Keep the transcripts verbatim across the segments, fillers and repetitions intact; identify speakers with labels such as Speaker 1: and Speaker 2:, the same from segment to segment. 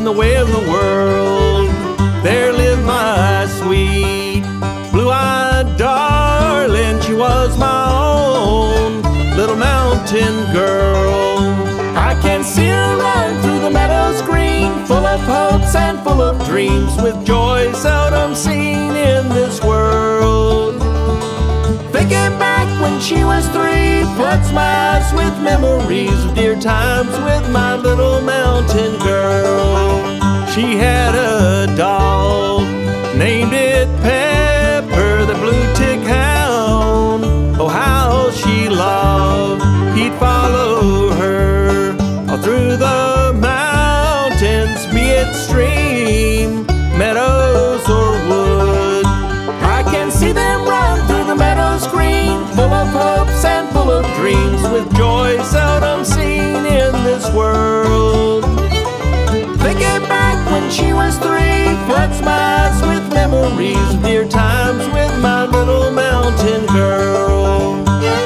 Speaker 1: on the way of the world. There lived my sweet blue-eyed darling. She was my own little mountain girl. I can see her run through the meadows green, full of hopes and full of dreams, with joy seldom seen in this world. Thinking back when she was three floods my eyes with memories of dear times with my little mountain girl. She had a dog, named it Pepper, the blue tick hound. Oh, how she loved, he'd follow her all through the mountains, be it stream, meadows, or wood. I can see them run through the meadows green, full of hopes and full of dreams, with joy seldom seen in this world. Thinking back when she was three floods my eyes with memories of dear times with my little mountain girl.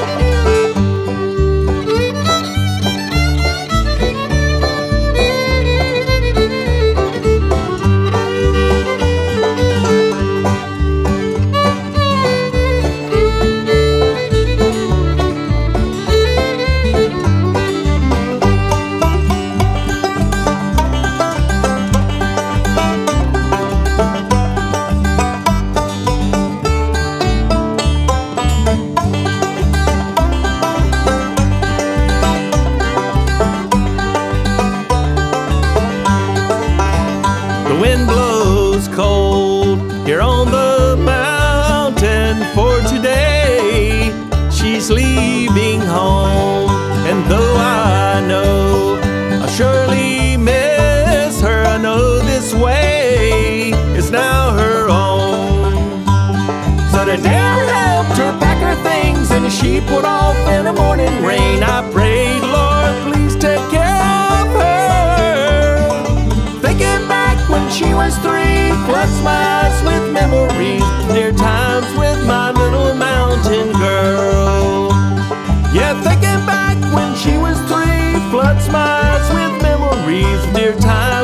Speaker 1: The wind blows cold here on the mountain, for today she's leaving home. And though I know I'll surely miss her, I know this way is now her own. So today I helped her pack her things, and she put off in the morning rain. I prayed, Lord, please take care of her. Thinking back when she was three floods my eyes with memories, dear times with my little mountain girl. Yeah, thinking back when she was three floods my eyes with memories, dear times